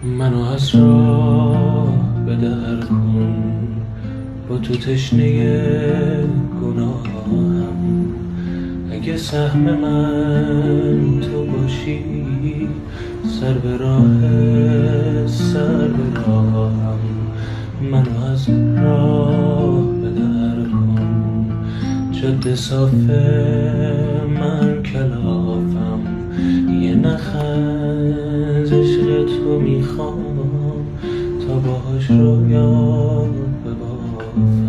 منو از راه به در کن، با تو تشنه گناهم. اگه سهم من تو باشی، سر به راهم. منو از راه به در کن، جاده صافه من کلافم. یه نخ از عشق تو میخوام، تا باهاش رویا ببافم.